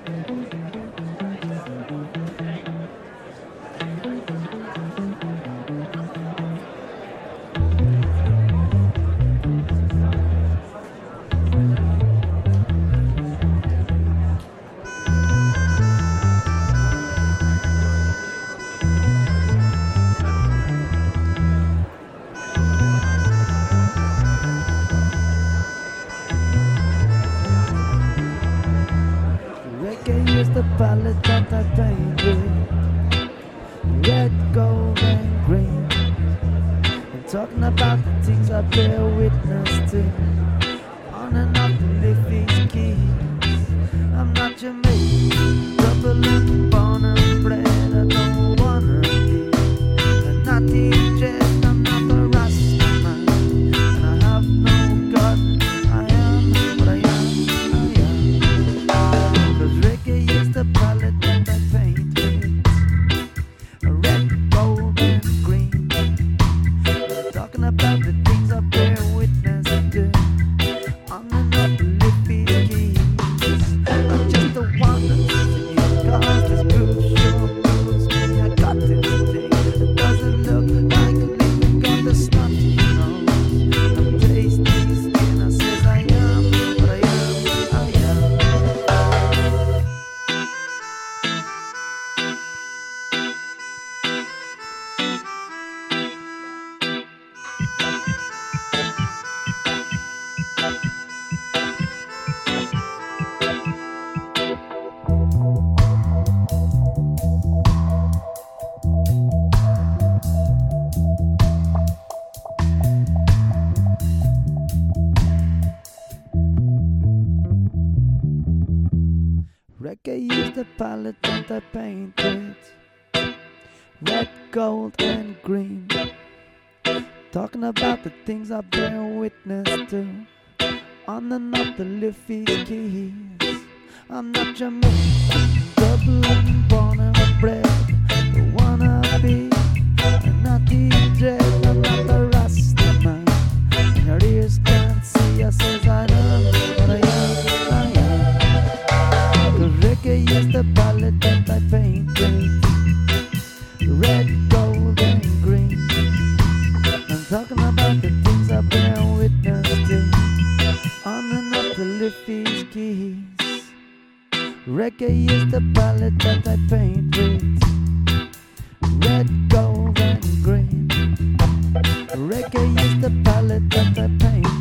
Reggae is the palette that I paint with red, gold and green. I'm talking about the things I bear witness to on and off the Liffey's keys. I'm not Jamaican, double and born and bred. I don't wanna be a naughty jet. I'm not a Rasta man, and I have no God. I am what I am. Reggae is the palette that I paint with red, gold and green. I'm talking about the things I bear witness to on and off the Liffey keys. I'm just a wanderer cause this groove sure moves me. I got this thing that doesn't look like a living got the stuff, you know. I'm tasty skin, I says I am what I am, I am. Reggae is the palette that I paint with red, gold and green. Talking about the things I bear witness to on and off the Liffey's keys. I'm not Jamaican, double and born and bred. Don't wanna be a naughty dread. I'm not a Rasta man, and your ears can't see. I says I am what I am, I am. The reggae is the palette that I paint with red, gold and green. I'm talking about the things I bear witness to on and off the Liffey's keys. Reggae is the palette that I paint with red, gold and green. Reggae is the palette that I paint